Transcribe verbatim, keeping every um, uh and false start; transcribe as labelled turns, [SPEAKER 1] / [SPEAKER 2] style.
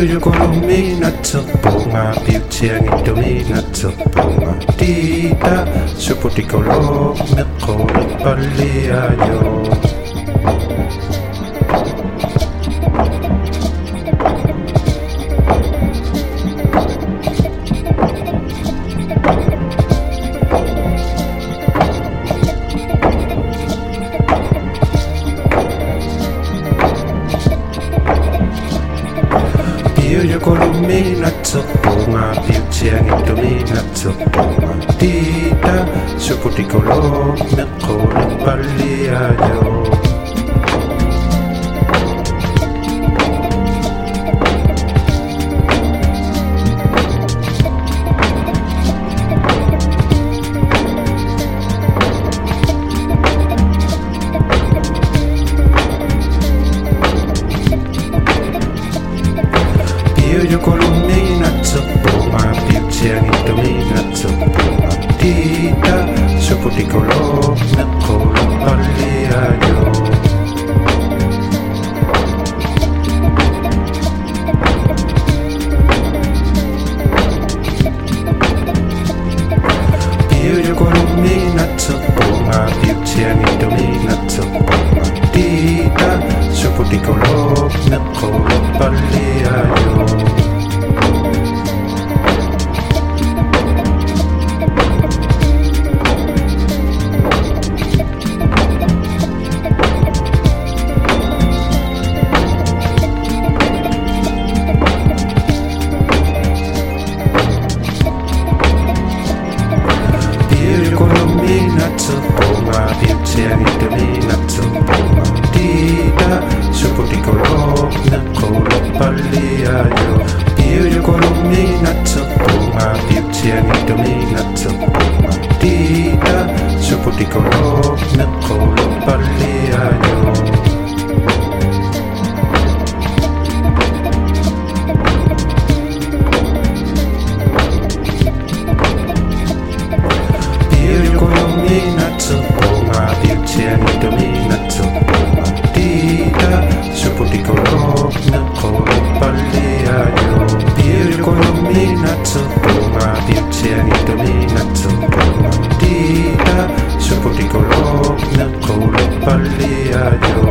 [SPEAKER 1] Piuju koluminato bunga piutiang idominato bunga Tita suputi kolo meko paliayo Piuju koluminato bunga piutiang idominato bunga Tita suputi kolo meko paliayo Piuju koluminato bunga piutiang idominato bunga Tita suputi kolo meko paliayo Piuju koluminato bunga piutiang idominato bunga Tita suputi kolo meko paliayo Piuju koluminato bunga piutiang idominato bunga Tita suputi kolo meko paliayo Piuju koluminato bunga piutiang idominato bunga Tita suputi kolo meko paliayo Piuju koluminato bunga piutiang idominato bunga Tita suputi kolo meko paliayo Piuju koluminato bunga piutiang idominato bunga Tita suputi kolo meko paliayo